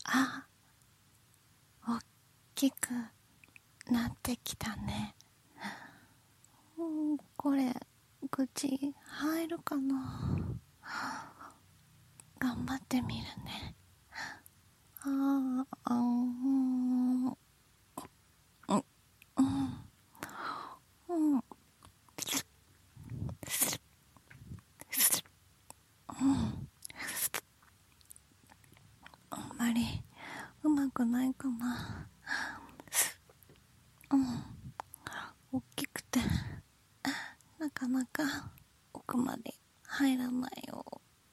あ、おっきくなってきたね。これ口入るかな。頑張ってみるね。あんまりうまくないかな。大きくてなかなか奥まで入らないよ。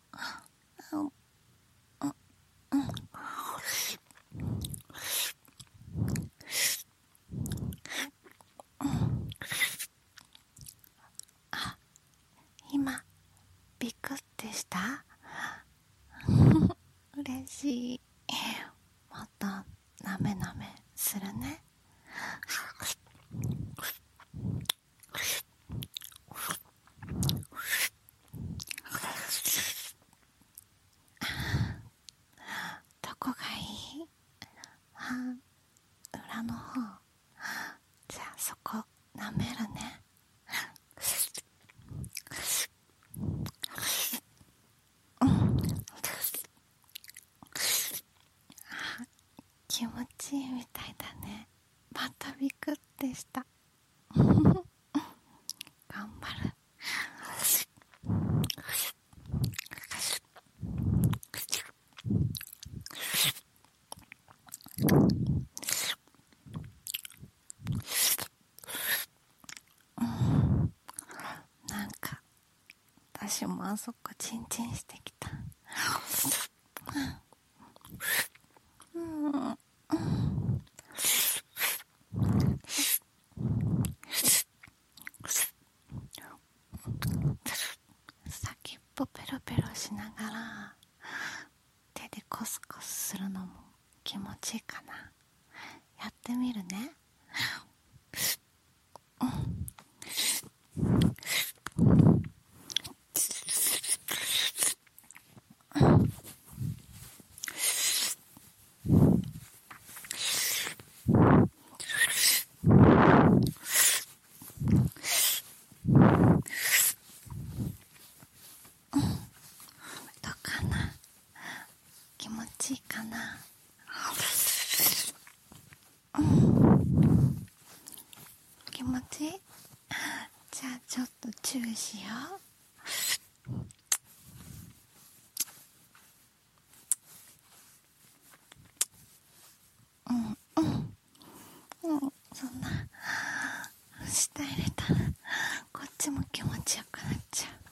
今ビクってした？嬉しい。もっとなめなめするね。どこがいい？裏の方。じゃあそこなめるね。気持ちいいみたいだね。またビクってした。頑張る。なんか私もあそこチンチンしてきた。先っぽペロペロしながら手でコスコスするのも気持ちいいかな。やってみるね。どうかな？気持ちいいかな？気持ちいい？じゃあちょっとチューしよう。そんな舌入れたらこっちも気持ちよくなっちゃう。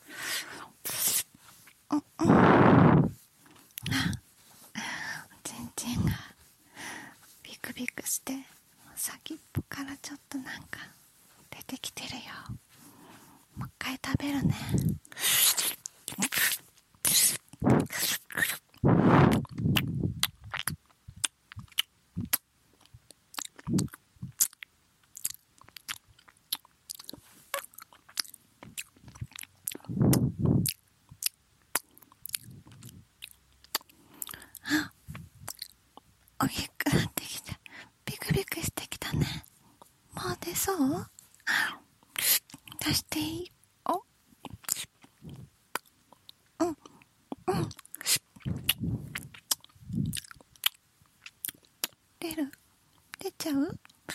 チンチンがビクビクして先っぽからちょっとなんか出てきてるよ。もう一回食べるね。大きくなってきてビクビクしてきたね。もう出そう？出していい？お、出ちゃう？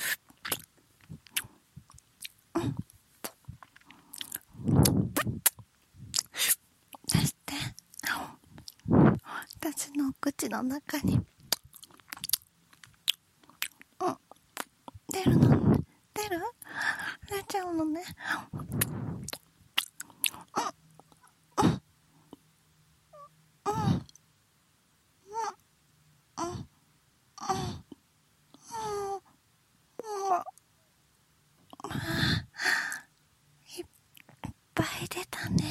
出して。私のお口の中に出るの？出ちゃうのね。いっぱい出たね。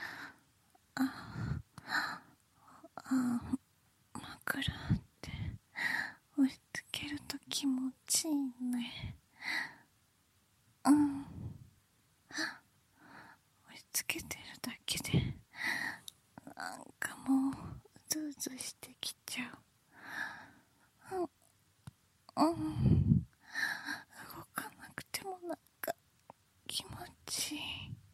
枕って気持ちいいね。うん。押し付けてるだけでなんかもううずうずしてきちゃう。うん、動かなくてもなんか気持ちいい。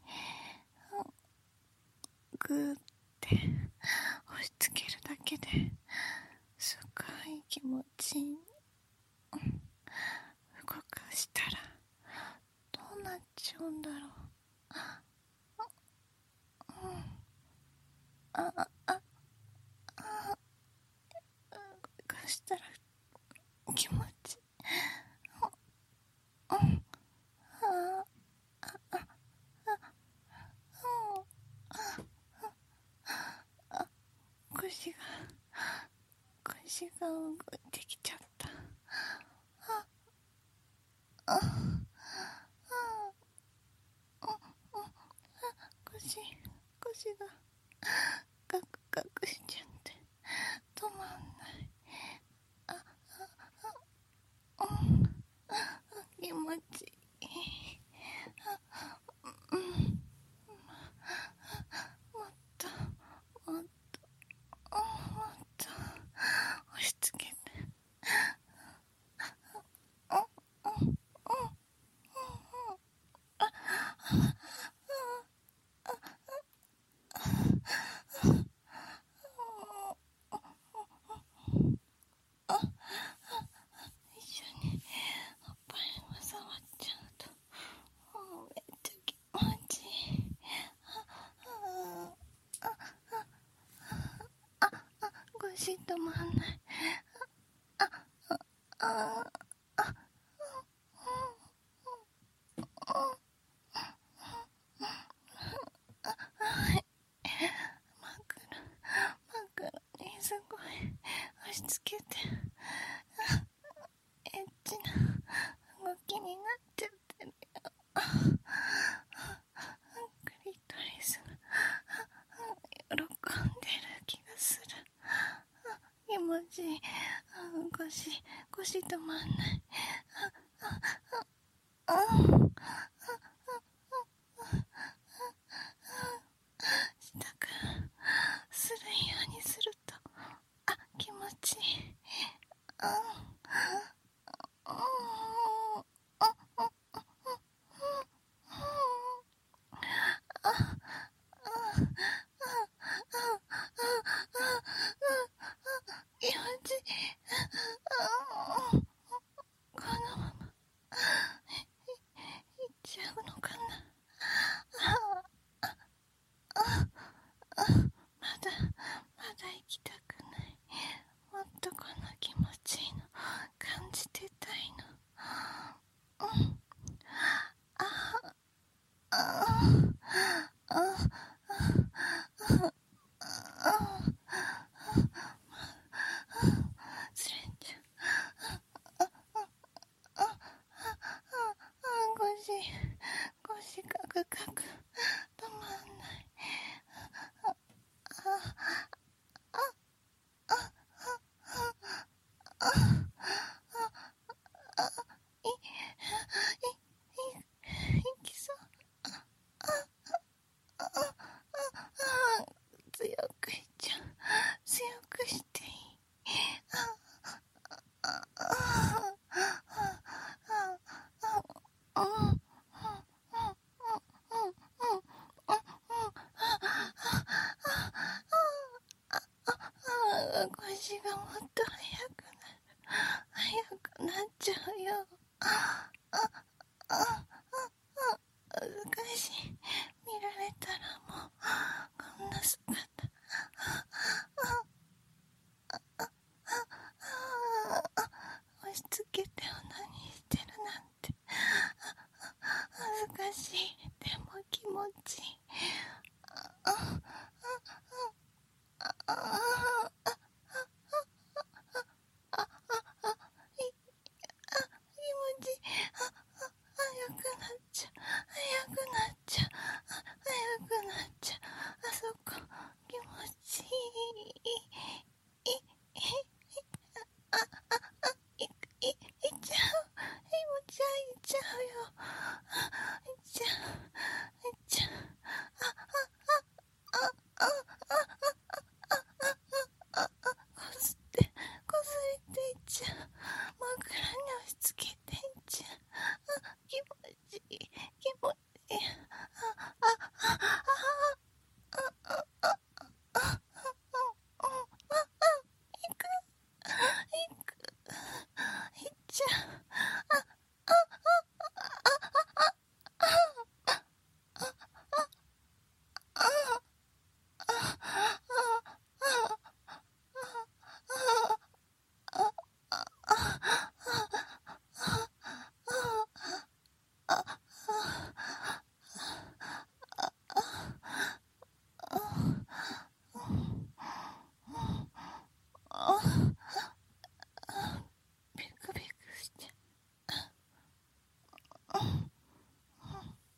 グーって押し付けるだけですごい気持ちいい。動かしたらどうなっちゃうんだろう。動かしたら気持ちいい。腰が動いてきちゃった。腰がガクガクしちゃって止まんない。気持ちいい。もっともっともっと押し付けて。一緒におっぱいも触っちゃうとめっちゃ気持ちいい。腰止まんない。枕にすごい押し付けてエッチな動きになっちゃってるよ。クリトリスが喜んでる気がする。気持ちいい。腰止まんない。下からするようにすると気持ちいい。気持ちいい。このままいっちゃうのかな。まだ行きたくない。もっとこの気持ちいいの感じてたいの。ずれちゃう。腰カクカク止まんない。いきそう。強くしちゃう。強くしていい。腰がもっと速くなっちゃうよ。